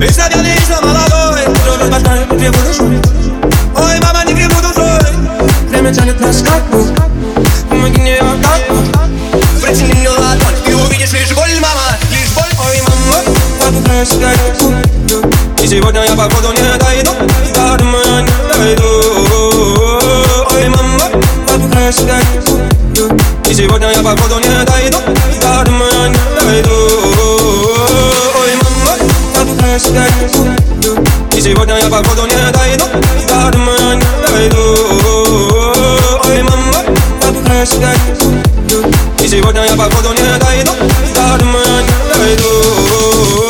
Вечно пьяный, вечно молодой, уже возбуждаю по треву душой. Ой, мама, не гребу душой. Время тянет нас как бы. Помоги мне как-то. Протяни мне ладонь, ты увидишь лишь боль, мама, лишь боль. Ой, мама, подумаю сигарету. И сегодня я походу не дойду, до дома я не дойду. Ой, мама, подумаю сигарету. И сегодня я походу не дойду, до дома я не дойду. Ой, мама, подумаю сигарету. И сегодня я походу не дойду, до дома я не дойду. Ой, мама, подумаю сигарету. И сегодня я походу не дойду, до дома я не дойду.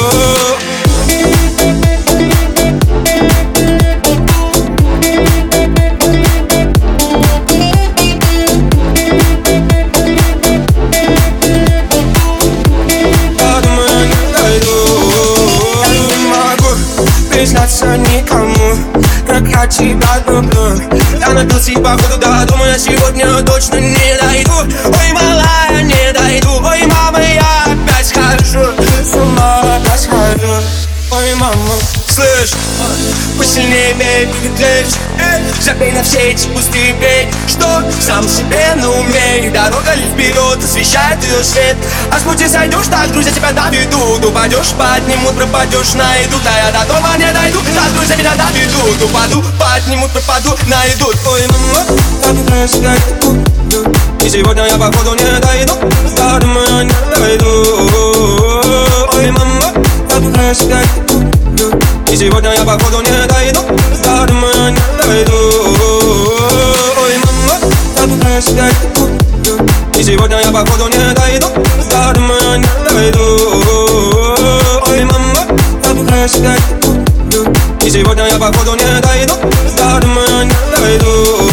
Признаться никому, как я тебя люблю. Я напился и походу до дома я сегодня точно не дойду. Ой, малая, не дойду. Ой, мама, я опять схожу с ума, опять схожу. Ой, мама, слышь, посильнее бей, переклеишь. Забей на все эти пустые бей, что сам себе на уме. И дорога лишь вперед, освещает ее свет. А с пути сойдешь, так друзья тебя доведут. Упадешь, поднимут, пропадешь, найдут. А я до дома не дойду, так друзья меня доведут. Упаду, поднимут, пропаду, найдут. Ой, мама, подумаю сигарету. И сегодня я походу не дойду, до дома я не дойду. Ой, мама, подумаю сигарету. И сегодня я походу не дойду, до дома я не дойду. Ой, мама, подумаю сигарету. И сегодня я походу не дойду, до дома я не дойду. Ой, мама, подумаю сигарету. И сегодня я походу не дойду, до дома я не дойду.